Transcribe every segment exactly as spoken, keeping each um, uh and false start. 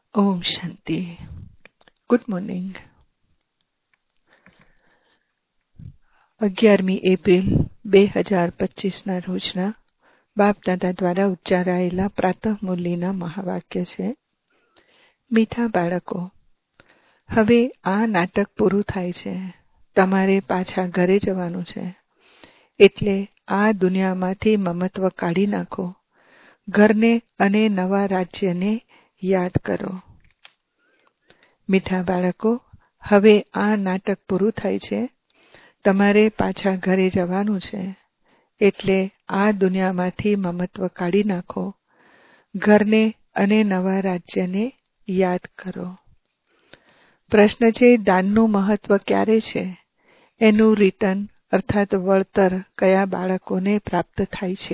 ઓમ શાંતિ. Good morning. અગિયારમી April બે હજાર પચીસના રોજના બાપ દાદા દ્વારા ઉચ્ચારાયેલા પ્રાતઃ મુરલીના મહાવાક્ય છે. મીઠા બાળકો, હવે આ નાટક પૂરું થાય છે. તમારે પાછા ઘરે જવાનું છે. એટલે આ દુનિયામાંથી મમત્વ કાઢી નાખો. ઘરને અને નવા રાજ્યને યાદ કરો. મીઠા બાળકો, હવે આ નાટક પૂરું થાય છે. તમારે પાછા ઘરે જવાનું છે. એટલે આ દુનિયામાંથી મમત્વ કાઢી નાખો. ઘરને અને નવા રાજ્યને યાદ કરો. પ્રશ્ન છે, દાનનું મહત્વ ક્યારે છે? એનું રિટર્ન અર્થાત વળતર કયા બાળકોને પ્રાપ્ત થાય છે?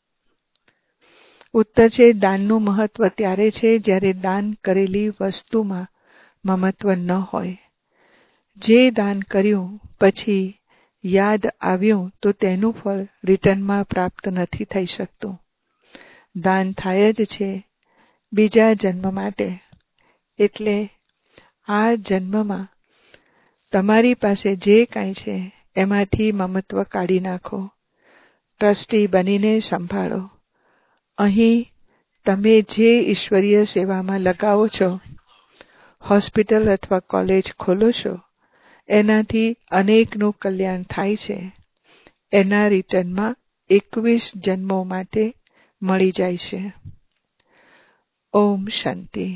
ઉત્તર છે, દાનનું મહત્વ ત્યારે છે જ્યારે દાન કરેલી વસ્તુમાં મમત્વ ન હોય. જે દાન કર્યું પછી યાદ આવ્યું તો તેનું ફળ રિટર્નમાં પ્રાપ્ત નથી થઈ શકતું. દાન થાય જ છે બીજા જન્મ માટે. એટલે આ જન્મમાં તમારી પાસે જે કાંઈ છે એમાંથી મમત્વ કાઢી નાખો. ટ્રસ્ટી બનીને સંભાળો. અહીં તમે જે ઈશ્વરીય સેવામાં લગાવો છો, હોસ્પિટલ અથવા કોલેજ ખોલો છો, એનાથી અનેકનું કલ્યાણ થાય છે. એના રિટર્નમાં એકવીસ જન્મો માટે મળી જાય છે. ઓમ શાંતિ.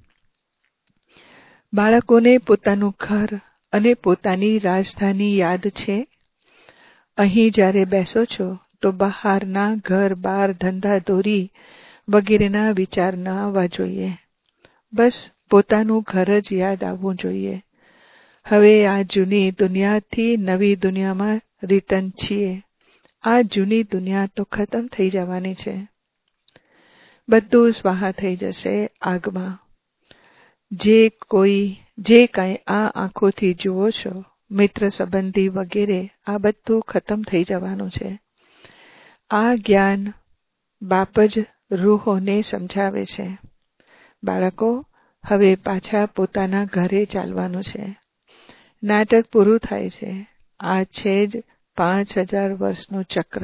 બાળકોને પોતાનું ઘર અને પોતાની રાજધાની યાદ છે? અહીં જ્યારે બેસો છો તો બહારના ઘર બાર ધંધા દોરી વગેરેના વિચાર ન આવવા જોઈએ. બસ પોતાનું ઘર જ યાદ આવવું જોઈએ. હવે આ જૂની દુનિયાથી નવી દુનિયામાં રિટર્ન છીએ. આ જૂની દુનિયા તો ખતમ થઈ જવાની છે. બધું સ્વાહા થઈ જશે આગમાં. જે કોઈ જે કાંઈ આ આંખોથી જુઓ છો, મિત્ર સંબંધી વગેરે, આ બધું ખતમ થઈ જવાનું છે. આ જ્ઞાન બાપ જ રૂહોને સમજાવે છે. બાળકો, હવે પાછા પોતાના ઘરે ચાલવાનું છે. નાટક પૂરું થાય છે. આ છે જ પાંચ હજાર વર્ષનું ચક્ર.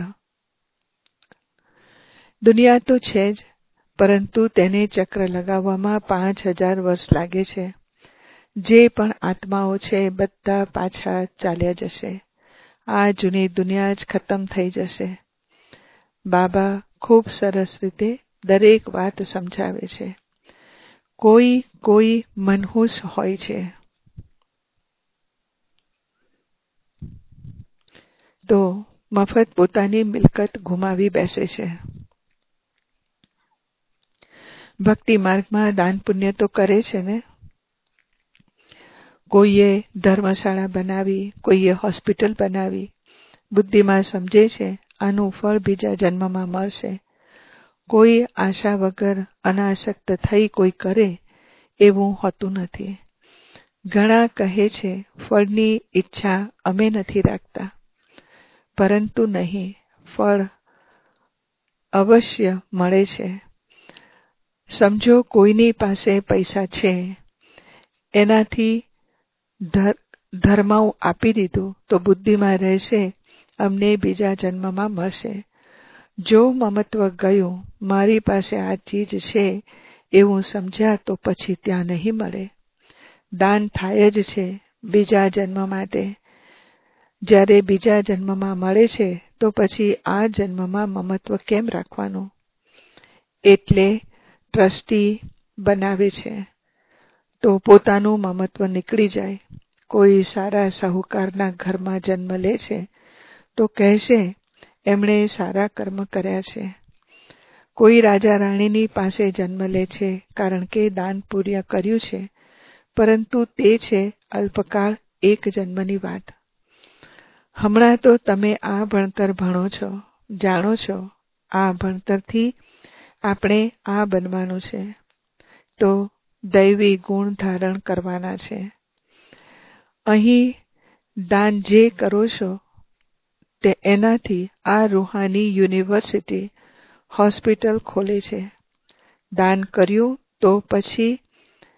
દુનિયા તો છે જ, પરંતુ તેને ચક્ર લગાવવામાં પાંચ હજાર વર્ષ લાગે છે. જે પણ આત્માઓ છે બધા પાછા ચાલ્યા જશે. આ જૂની દુનિયા જ ખતમ થઈ જશે. બાબા ખૂબ સરસ રીતે દરેક વાત સમજાવે છે. કોઈ કોઈ મનહૂસ હોય છે તો મફત પોતાની મિલકત ગુમાવી બેસે છે. ભક્તિ માર્ગમાં દાન પુણ્ય તો કરે છે ને. કોઈએ ધર્મશાળા બનાવી, કોઈએ હોસ્પિટલ બનાવી. બુદ્ધિમાં સમજે છે આનું ફળ બીજા જન્મમાં મળશે. કોઈ આશા વગર અનાસક્ત થઈ કોઈ કરે એવું હોતું નથી. ઘણા કહે છે ફળની ઈચ્છા અમે નથી રાખતા, પરંતુ નહીં, ફળ અવશ્ય મળે છે. સમજો કોઈની પાસે પૈસા છે, એનાથી ધર્માઉ આપી દીધું તો બુદ્ધિમાં રહેશે અમને બીજા જન્મમાં મળશે. જો મમત્વ ગયું, મારી પાસે આ ચીજ છે એવું સમજ્યા તો પછી ત્યાં નહીં મળે. દાન થાય જ છે બીજા જન્મ માટે. જ્યારે બીજા જન્મમાં મળે છે તો પછી આ જન્મમાં મમત્વ કેમ રાખવાનું? એટલે ટ્રસ્ટી બનાવે છે તો પોતાનું મમત્વ નીકળી જાય. કોઈ સારા સાહુકારના ઘરમાં જન્મ લે છે તો કહેશે એમણે સારા કર્મ કર્યા છે. કોઈ રાજા રાણીની પાસે જન્મ લે છે કારણ કે દાન પુણ્ય કર્યું છે, પરંતુ તે છે અલ્પકાળ, એક જન્મની વાત. હમણાં તો તમે આ ભણતર ભણો છો, જાણો છો. આ ભણતરથી આપણે આ બનવાનું છે, તો દૈવી ગુણ ધારણ કરવાના છે. અહીં દાન જે કરો છો તે એનાથી આ રૂહાની યુનિવર્સિટી, હોસ્પિટલ ખોલે છે. દાન કર્યું તો પછી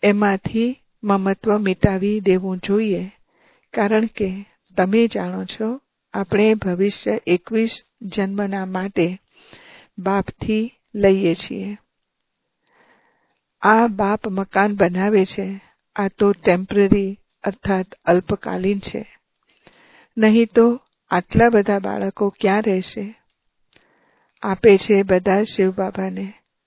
એમાંથી મમત્વ મિટાવી દેવું જોઈએ, કારણ કે તમે જાણો છો આપણે ભવિષ્ય એકવીસ જન્મના માટે બાપથી લઈએ છીએ. આ બાપ મકાન બનાવે છે, આ તો ટેમ્પરરી અર્થાત અલ્પકાલીન છે. નહીં તો આટલા બધા બાળકો ક્યાં રહેશે? આપે છે બધા શિવ બાબાને.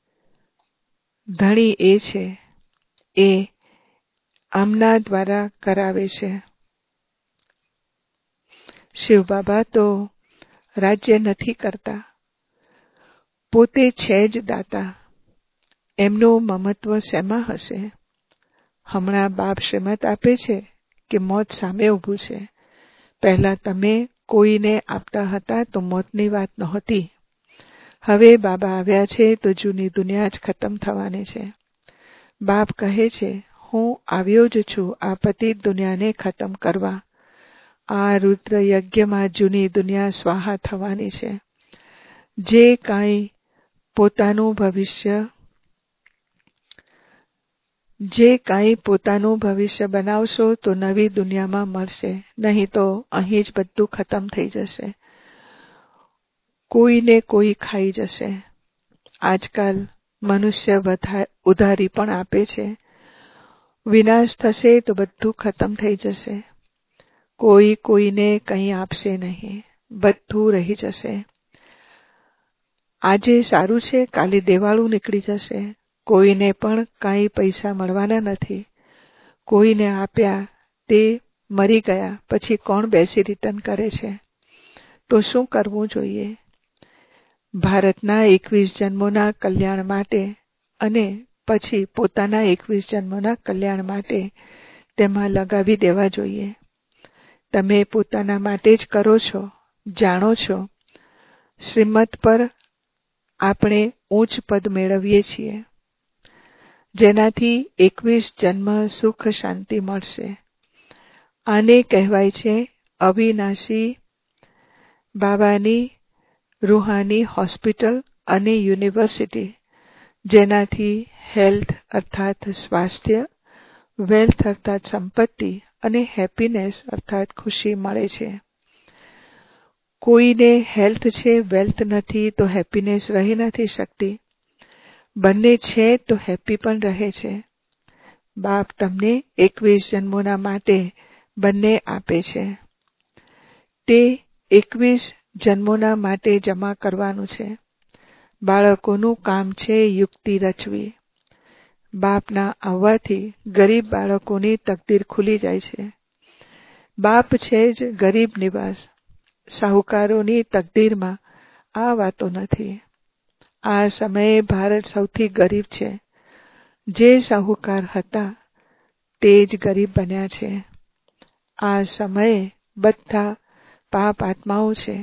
ધણી એ છે, એ આમના દ્વારા કરાવે છે. શિવ બાબા તો રાજ્ય નથી કરતા, પોતે છે જ દાતા. એમનું મમત્વ શેમાં હશે? હમણાં બાપ શ્રીમત આપે છે કે મોત સામે ઊભું છે. પહેલા તમે કોઈને આપતા હતા તો મોતની વાત નહોતી. હવે બાબા આવ્યા છે તો જૂની દુનિયા જ ખતમ થવાની છે. બાપ કહે છે, હું આવ્યો જ છું આ પતિત દુનિયાને ખતમ કરવા. આ રુદ્ર યજ્ઞમાં જૂની દુનિયા સ્વાહા થવાની છે. જે કાંઈ પોતાનું ભવિષ્ય જે કાંઈ પોતાનું ભવિષ્ય બનાવશો તો નવી દુનિયામાં મળશે, નહીં તો અહીં જ બધું ખતમ થઈ જશે. કોઈને કોઈ ખાઈ જશે. આજકાલ મનુષ્ય ઉધારી પણ આપે છે. વિનાશ થશે તો બધું ખતમ થઈ જશે. કોઈ કોઈને કંઈ આપશે નહીં, બધું રહી જશે. આજે સારું છે, કાલે દેવાળું નીકળી જશે. કોઈને પણ કાંઈ પૈસા મળવાના નથી. કોઈને આપ્યા તે મરી ગયા, પછી કોણ બેસી રિટર્ન કરે છે? તો શું કરવું જોઈએ? ભારતના એકવીસ જન્મોના કલ્યાણ માટે અને પછી પોતાના એકવીસ જન્મોના કલ્યાણ માટે તેમાં લગાવી દેવા જોઈએ. તમે પોતાના માટે જ કરો છો, જાણો છો. શ્રીમત પર આપણે ઉચ્ચ પદ મેળવીએ છીએ, જેનાથી એકવીસ જન્મ સુખ શાંતિ મળશે. આને કહેવાય છે અવિનાશી બાબાની રૂહાની હોસ્પિટલ અને યુનિવર્સિટી, જેનાથી હેલ્થ અર્થાત સ્વાસ્થ્ય, વેલ્થ અર્થાત સંપત્તિ અને હેપીનેસ અર્થાત ખુશી મળે છે. કોઈને હેલ્થ છે, વેલ્થ નથી તો હેપીનેસ રહી નથી શકતી. બંને છે તો હેપી પણ રહે છે. બાપ તમને એકવીસ જન્મોના માટે બંને આપે છે. તે એકવીસ જન્મોના માટે જમા કરવાનું છે. બાળકોનું કામ છે યુક્તિ રચવી. બાપના આવવાથી ગરીબ બાળકોની તકદીર ખુલી જાય છે. બાપ છે જ ગરીબ નિવાસ. સાહુકારોની તકદીરમાં આ વાતો નથી. આ સમયે ભારત સૌથી ગરીબ છે. જે સાહુકાર હતા તે જ ગરીબ બન્યા છે. આ સમયે બધા પાપ આત્માઓ છે.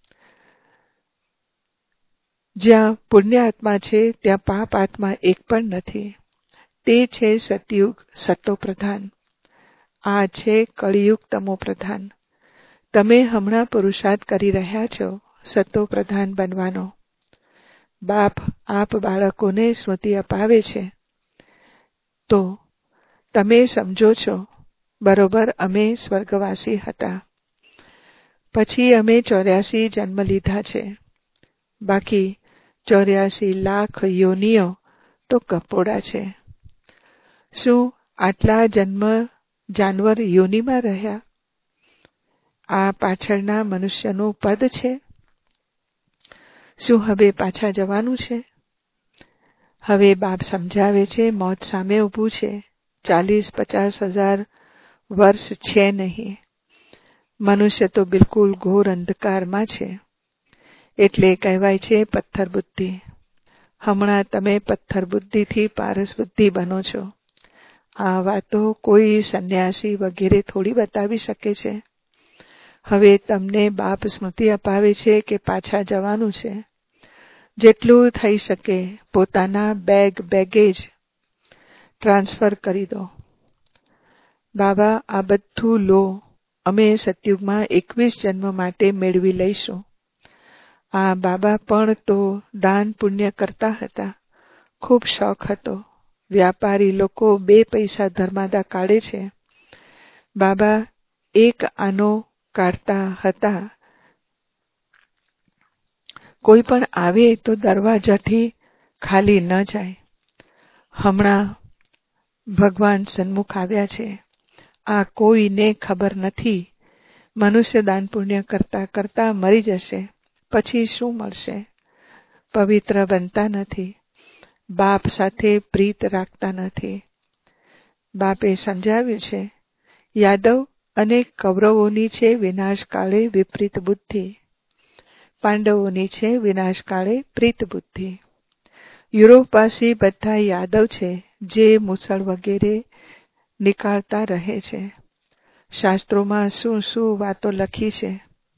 જ્યાં પુણ્ય આત્મા છે ત્યાં પાપ આત્મા એક પણ નથી. તે છે સતયુગ સતો પ્રધાન. આ છે કળિયુગ તમો પ્રધાન. તમે હમણાં પુરુષાર્થ કરી રહ્યા છો સતો પ્રધાન બનવાનો. બાપ આપ બાળકોને સ્મૃતિ અપાવે છે તો તમે સમજો છો બરોબર અમે સ્વર્ગવાસી હતા, પછી અમે ચોર્યાસી જન્મ લીધા છે. બાકી ચોર્યાસી લાખ યોનિઓ તો કપોડા છે. શું આટલા જન્મ જાનવર યોનિમાં રહ્યા? આ પાછળના મનુષ્યનું પદ છે. શું હવે પાછા જવાનું છે? હવે બાપ સમજાવે છે મોત સામે ઊભું છે. ચાલીસ પચાસ હજાર વર્ષ છે નહીં. મનુષ્ય તો બિલકુલ ઘોર અંધકારમાં છે. એટલે કહેવાય છે પથ્થર બુદ્ધિ. હમણાં તમે પથ્થર બુદ્ધિથી પારસ બુદ્ધિ બનો છો. આ વાતો કોઈ સંન્યાસી વગેરે થોડી બતાવી શકે છે. હવે તમને બાપ સ્મૃતિ અપાવે છે કે પાછા જવાનું છે. જેટલું થઈ શકે પોતાના બેગ બેગેજ ટ્રાન્સફર કરી દો. બાબા આ બધું લો, અમે સતયુગમાં એકવીસ જન્મ માટે મેળવી લઈશું. આ બાબા પણ તો દાન પુણ્ય કરતા હતા. ખૂબ શોખ હતો. વ્યાપારી લોકો બે પૈસા ધર્માદા કાઢે છે. બાબા એક આનો કાઢતા હતા. કોઈ પણ આવે તો દરવાજાથી ખાલી ન જાય. હમણાં ભગવાન સન્મુખ આવ્યા છે. આ કોઈને ખબર નથી. મનુષ્ય દાન પુણ્ય કરતા કરતા મરી જશે. પછી શું મળશે? પવિત્ર બનતા નથી. બાપ સાથે પ્રીત રાખતા નથી. બાપે સમજાવ્યું છે, યાદવ અને કૌરવોની છે વિનાશકાળે વિપરીત બુદ્ધિ, પાંડવોની છે વિનાશકાળે પ્રીત બુદ્ધિ. યુરોપવાસી બધા યાદવ છે જે મુસળ વગેરે નીકાળતા રહે છે. શાસ્ત્રોમાં શું શું વાતો લખી છે.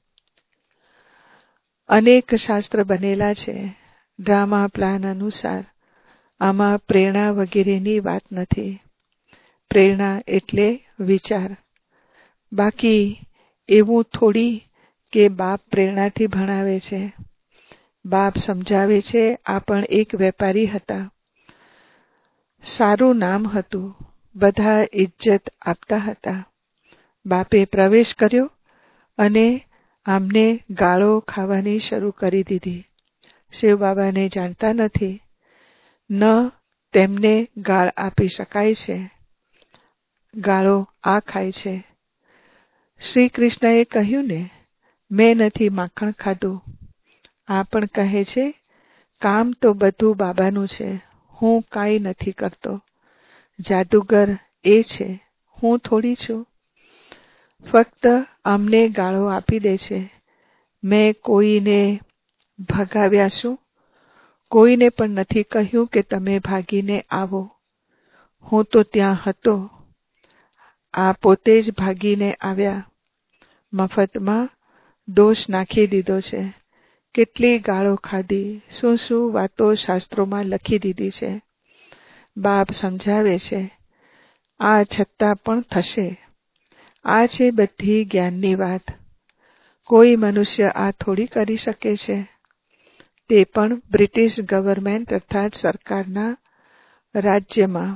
અનેક શાસ્ત્ર બનેલા છે ડ્રામા પ્લાન અનુસાર. આમાં પ્રેરણા વગેરેની વાત નથી. પ્રેરણા એટલે વિચાર. બાકી એવું થોડી કે બાપ પ્રેરણાથી ભણાવે છે. બાપ સમજાવે છે. આ પણ એક વેપારી હતા. સારું નામ હતું. બધા ઇજ્જત આપતા હતા. બાપે પ્રવેશ કર્યો અને આમને ગાળો ખાવાની શરૂ કરી દીધી. શિવ બાબાને જાણતા નથી. ન તેમને ગાળ આપી શકાય છે. ગાળો આ ખાય છે. શ્રી કૃષ્ણએ કહ્યું ને, મેં નથી માખણ ખાધું. આ પણ કહે છે, કામ તો બધું બાબાનું છે. હું કાંઈ નથી કરતો. જાદુગર એ છે, હું થોડી છું. ફક્ત અમને ગાળો આપી દે છે. મેં કોઈને ભગાવ્યા છું? કોઈને પણ નથી કહ્યું કે તમે ભાગીને આવો. હું તો ત્યાં હતો. આ પોતે જ ભાગીને આવ્યા. મફતમાં દોષ નાખી દીધો છે. કેટલી ગાળો ખાધી. શું શું વાતો શાસ્ત્રોમાં લખી દીધી છે. બાપ સમજાવે છે. આ છતાં પણ થશે. આ છે બધી જ્ઞાનની વાત. કોઈ મનુષ્ય આ થોડી કરી શકે છે. તે પણ બ્રિટિશ ગવર્મેન્ટ અર્થાત સરકારના રાજ્યમાં.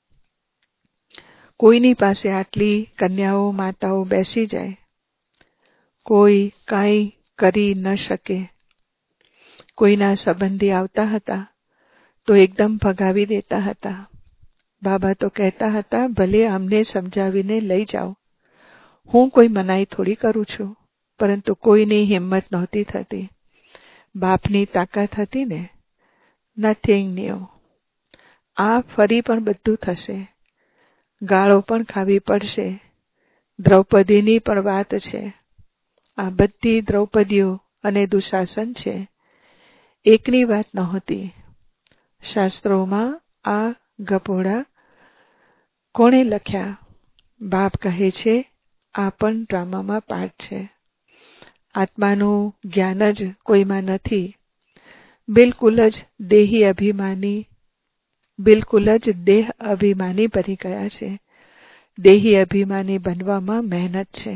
કોઈની પાસે આટલી કન્યાઓ માતાઓ બેસી જાય. કોઈ કાંઈ કરી ન શકે. કોઈના સંબંધી આવતા હતા તો એકદમ ભગાવી દેતા હતા. બાબા તો કહેતા હતા, ભલે અમને સમજાવીને લઈ જાઓ. હું કોઈ મનાઈ થોડી કરું છું. પરંતુ કોઈની હિંમત નહોતી થતી. બાપની તાકાત હતી ને. Nothing new. આ ફરી પણ બધું થશે. ગાળો પણ ખાવી પડશે. દ્રૌપદીની પણ વાત છે. આ બધી દ્રૌપદીઓ અને દુશાસન છે. એકની વાત નહોતી. શાસ્ત્રોમાં આ ગપોડા કોણે લખ્યા? બાપ કહે છે, આ પણ ડ્રામામાં પાઠ છે. આત્માનું જ્ઞાન જ કોઈમાં નથી. બિલકુલ જ દેહી અભિમાની બિલકુલ જ દેહ અભિમાની બની ગયા છે. દેહી અભિમાની બનવામાં મહેનત છે.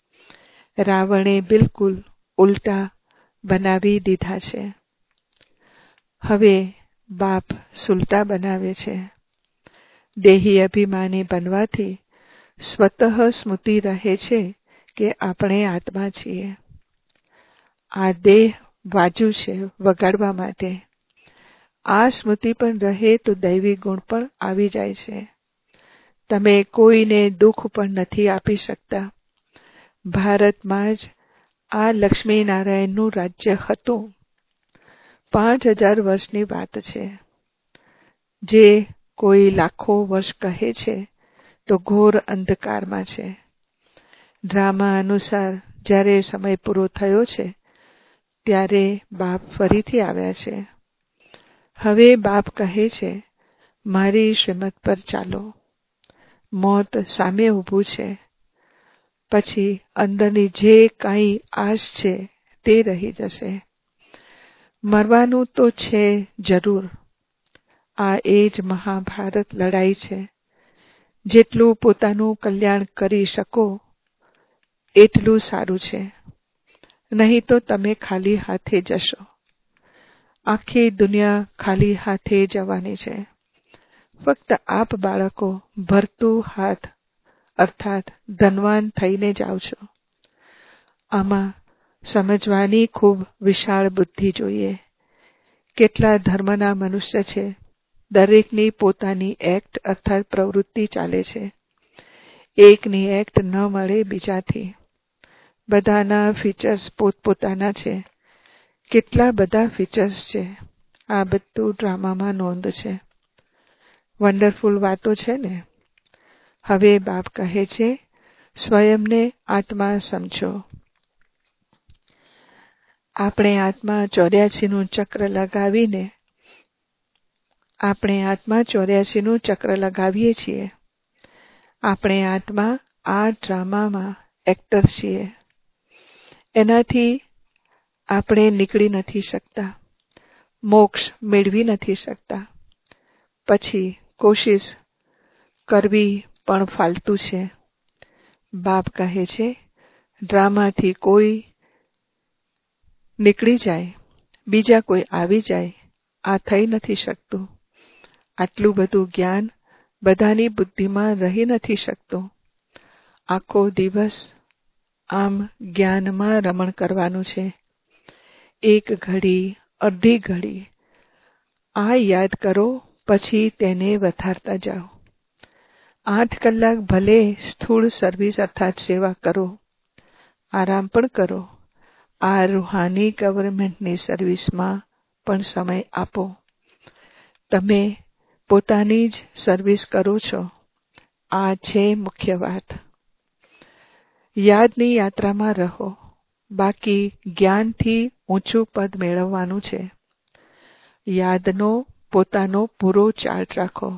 રાવણે બિલકુલ ઉલટા બનાવી દીધા છે. હવે બાપ સુલટા બનાવે છે. દેહી અભિમાની બનવાથી સ્વતઃ સ્મૃતિ રહે છે કે આપણે આત્મા છીએ. આ દેહ વાજુ છે વગાડવા માટે. આ સ્મૃતિ પણ રહે તો દૈવી ગુણ પણ આવી જાય છે. તમે કોઈને દુઃખ પણ નથી આપી શકતા. ભારતમાં જ આ લક્ષ્મીનારાયણનું રાજ્ય હતું. પાંચ હજાર વર્ષની વાત છે. જે કોઈ લાખો વર્ષ કહે છે તો ઘોર અંધકારમાં છે. ડ્રામા અનુસાર જ્યારે સમય પૂરો થયો છે ત્યારે બાપ ફરીથી આવ્યા છે. હવે બાપ કહે છે, મારી શ્રીમત પર ચાલો. મોત સામે ઊભું છે. પછી અંદરની જે કાંઈ આશ છે તે રહી જશે. મરવાનું તો છે જરૂર. આ એ જ મહાભારત લડાઈ છે. જેટલું પોતાનું કલ્યાણ કરી શકો એટલું સારું છે. નહીં તો તમે ખાલી હાથે જશો. આખી દુનિયા ખાલી હાથે જવાની છે. ફક્ત આપ બાળકો ભરતું હાથ અર્થાત ધનવાન થઈને જાઓ છો. આમાં સમજવાની ખૂબ વિશાળ બુદ્ધિ જોઈએ. કેટલા ધર્મના મનુષ્ય છે, દરેકની પોતાની એક્ટ અર્થાત પ્રવૃત્તિ ચાલે છે. એકની એક્ટ ન મળે બીજાથી. બધાના ફીચર્સ પોતપોતાના છે. કેટલા બધા ફીચર્સ છે. આ બધું ડ્રામામાં નોંધ છે. વન્ડરફુલ વાતો છે ને. હવે બાપ કહે છે, સ્વયંને આત્મા સમજો. આપણે આત્મા ચોર્યાસીનું ચક્ર લગાવીને આપણે આત્મા ચોર્યાસીનું ચક્ર લગાવીએ છીએ. આપણે આત્મા આ ડ્રામામાં એક્ટર છીએ. એનાથી આપણે નીકળી નથી શકતા, મોક્ષ મેળવી નથી શકતા. પછી કોશિશ કરવી પણ ફાલતુ છે. બાપ કહે છે, ડ્રામાથી કોઈ નીકળી જાય, બીજા કોઈ આવી જાય, આ થઈ નથી શકતું. આટલું બધું જ્ઞાન બધાની બુદ્ધિમાં રહી નથી શકતું. આખો દિવસ આમ જ્ઞાનમાં રમણ કરવાનું છે. એક ઘડી, અડધી ઘડી આ યાદ કરો, પછી તેને વધારતા જાઓ. આઠ કલાક ભલે સ્થૂળ સર્વિસ અર્થાત સેવા કરો, આરામ પણ કરો. આ રૂહાની ગવર્મેન્ટની સર્વિસમાં પણ સમય આપો. તમે પોતાની જ સર્વિસ કરો છો. આ છે મુખ્ય વાત. યાદની યાત્રામાં રહો. બાકી જ્ઞાનથી ઊંચું પદ મેળવવાનું છે. યાદનો પોતાનો પૂરો ચાર્ટ રાખો.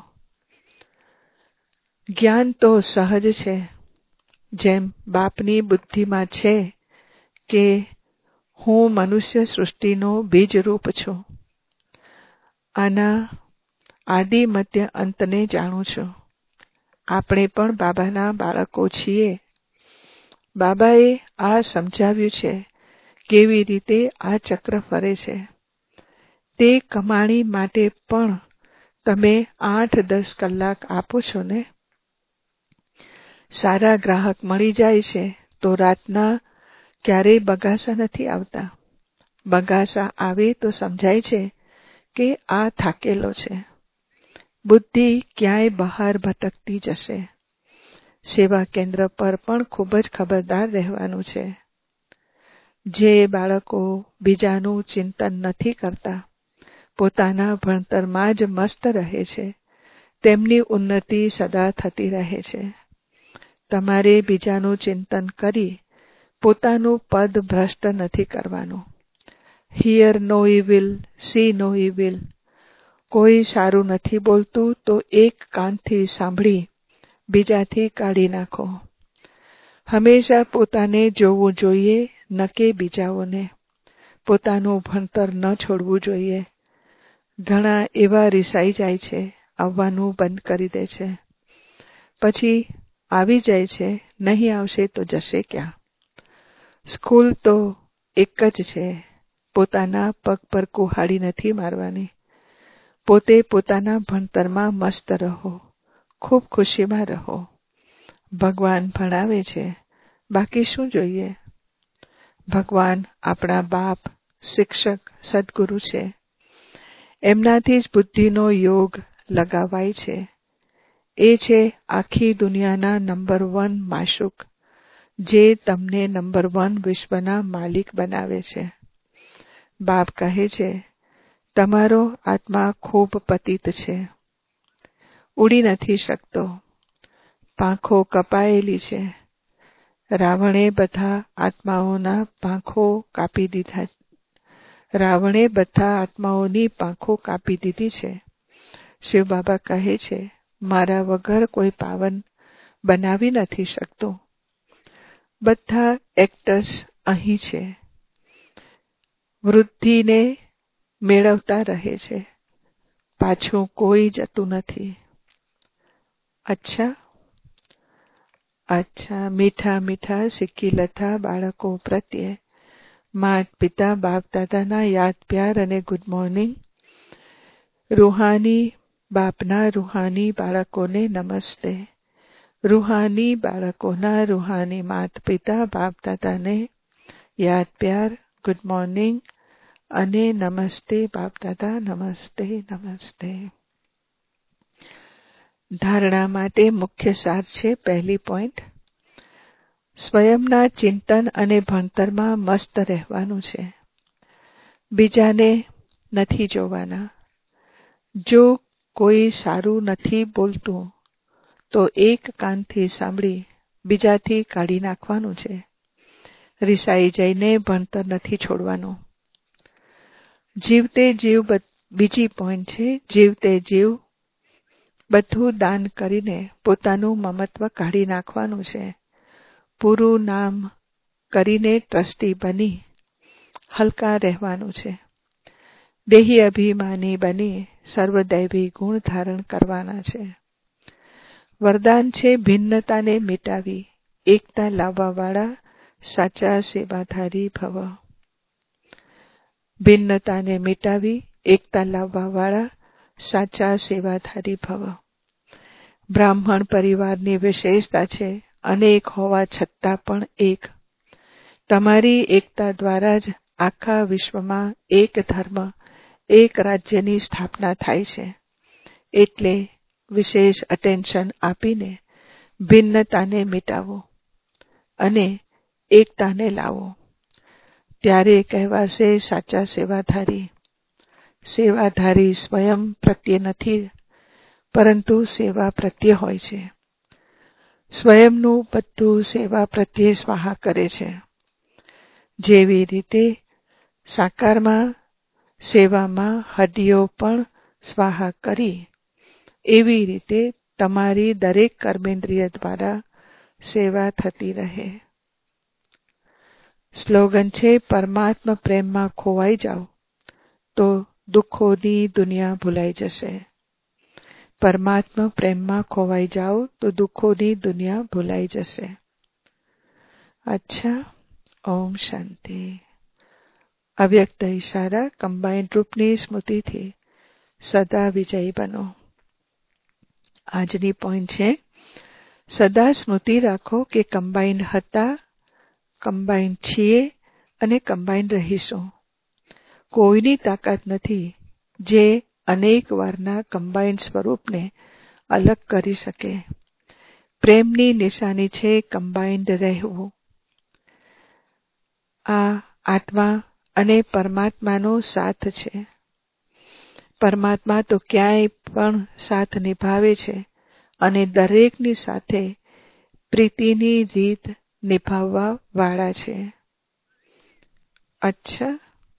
જ્ઞાન તો સહજ છે. જેમ બાપની બુદ્ધિમાં છે કે હું મનુષ્ય સૃષ્ટિનો બીજરૂપ છું. આના આદિ મધ્ય અંતને જાણું છું. આપણે પણ બાબાના બાળકો છીએ. બાબાએ આ સમજાવ્યું છે કેવી રીતે આ ચક્ર ફરે છે. તે કમાણી માટે પણ તમે આઠ દસ કલાક આપો છો ને. સારા ગ્રાહક મળી જાય છે તો રાતના ક્યારેય બગાસા નથી આવતા. બગાસા આવે તો સમજાય છે કે આ થાકેલો છે. બુદ્ધિ ક્યાંય બહાર ભટકતી જશે. સેવા કેન્દ્ર પર પણ ખૂબ જ ખબરદાર રહેવાનું છે. જે બાળકો બીજાનું ચિંતન નથી કરતા, પોતાના ભણતરમાં જ મસ્ત રહે છે, તેમની ઉન્નતિ સદા થતી રહે છે. તમારે બીજાનું ચિંતન કરી પોતાનું પદ ભ્રષ્ટ નથી કરવાનું. Hear no evil, see no evil. કોઈ સારું નથી બોલતું તો એક કાનથી સાંભળી બીજાથી કાઢી નાખો. હંમેશા પોતાને જોવું જોઈએ, ન કે બીજાઓને. પોતાનું ભણતર ન છોડવું જોઈએ. ઘણા એવા રિસાઈ જાય છે, આવવાનું બંધ કરી દે છે. પછી આવી જાય છે, નહીં આવશે તો જશે ક્યાં. સ્કૂલ તો એક જ છે. પોતાના પગ પર કુહાડી નથી મારવાની. પોતે પોતાના ભણતરમાં મસ્ત રહો. ખૂબ ખુશીમાં રહો. ભગવાન ભણાવે છે, બાકી શું જોઈએ. ભગવાન આપણા બાપ, શિક્ષક, સદગુરુ છે. એમનાથી જ બુદ્ધિનો યોગ લગાવાય છે. એ છે આખી દુનિયાના નંબર વન માશુક, જે તમને નંબર વન વિશ્વના માલિક બનાવે છે. બાપ કહે છે, તમારો આત્મા ખૂબ પતિત છે. ઉડી નથી શકતો. પાંખો કપાયેલી છે. રાવણે બધા આત્માઓના પાંખો કાપી દીધા. રાવણે બધા આત્માઓની પાંખો કાપી દીધી છે. શિવ બાબા કહે છે, મારા વગર કોઈ પાવન બનાવી નથી શકતો. બધા એક્ટર્સ અહીં છે. વૃદ્ધિને મેળવતા રહે છે. પાછું કોઈ જતું નથી. અચ્છા અચ્છા મીઠા મીઠા સિક્કીલતા બાળકો પ્રત્યે માત પિતા બાપ દાદાના યાદ પ્યાર અને ગુડ મોર્નિંગ. રૂહાની બાપના રૂહાની બાળકોને નમસ્તે. રૂહાની બાળકોના રૂહાની માત પિતા બાપ દાદાને યાદ પ્યાર, ગુડ મોર્નિંગ અને નમસ્તે બાપ દાદા, નમસ્તે નમસ્તે. ધારણા માટે મુખ્ય સાર છે. પહેલી પોઈન્ટ, સ્વયંના ચિંતન અને ભણતરમાં મસ્ત રહેવાનું છે. બીજાને નથી જોવાના. જો કોઈ સારું નથી બોલતું તો એક કાનથી સાંભળી બીજાથી કાઢી નાખવાનું છે. રિસાઈ જઈને ભણતર નથી છોડવાનું. જીવતે જીવ બીજી પોઈન્ટ છે. જીવતે જીવ બધું દાન કરીને પોતાનું મમત્વ કાઢી નાખવાનું છે. પૂરું નામ કરીને ટ્રસ્ટી બની હલકા રહેવાનું છે. દેહી અભિમાની બની સર્વદૈવી ગુણ ધારણ કરવાના છે. વરદાન છે ભિન્નતાને મિટાવી એકતા લાવવાવાળા સાચા સેવાધારી ભવ. ભિન્નતાને મિટાવી એકતા લાવવાવાળા સાચા સેવાધારી ભવ. બ્રાહ્મણ પરિવારની વિશેષતા છે અનેક હોવા છતાં પણ એક. તમારી એકતા દ્વારા જ આખા વિશ્વમાં એક ધર્મ, એક રાજ્યની સ્થાપના થાય છે. એટલે વિશેષ અટેન્શન આપીને ભિન્નતાને મિટાવો અને એકતાને લાવો. ત્યારે કહેવાશે સાચા સેવાધારી. સેવાધારી સ્વયં પ્રત્યે નથી, પરંતુ સેવા પ્રત્યે હોય છે. સ્વયંનું બધું સેવા પ્રત્યે સ્વાહા કરે છે. જેવી રીતે સાકારમાં સેવામાં હડીઓ પણ સ્વાહા કરી, એવી રીતે તમારી દરેક કર્મેન્દ્રિય દ્વારા સેવા થતી રહે. સ્લોગન છે પરમાત્મા પ્રેમમાં ખોવાઈ જાઓ તો દુઃખોની દુનિયા ભૂલાઈ જશે. પરમાત્મા પ્રેમમાં ખોવાઈ જાઓ તો દુઃખોની દુનિયા ભૂલાઈ જશે. અચ્છા, ઓમ શાંતિ. અવ્યક્ત ઈશારા કમ્બાઇન્ડ રૂપની સ્મૃતિથી સદા વિજયી બનો. આજની પોઈન્ટ છે સદા સ્મૃતિ રાખો કે કમ્બાઇન્ડ હતા, કમ્બાઇન્ડ છીએ અને કમ્બાઇન્ડ રહીશું. કોઈની તાકાત નથી જે અનેક વારના કમ્બાઇન્ડ સ્વરૂપને અલગ કરી શકે. પ્રેમની નિશાની છે કમ્બાઇન્ડ રહેવું. આ આત્મા અને પરમાત્માનો સાથ છે. પરમાત્મા તો ક્યાંય પણ સાથ નિભાવે છે અને દરેકની સાથે પ્રીતિની રીત નિભાવવા વાળા છે. અચ્છા,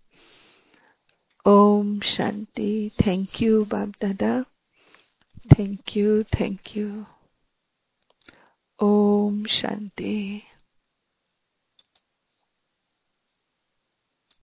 ઓમ શાંતિ. Thank you Bap Dada. Thank you, thank you. ઓમ શાંતિ.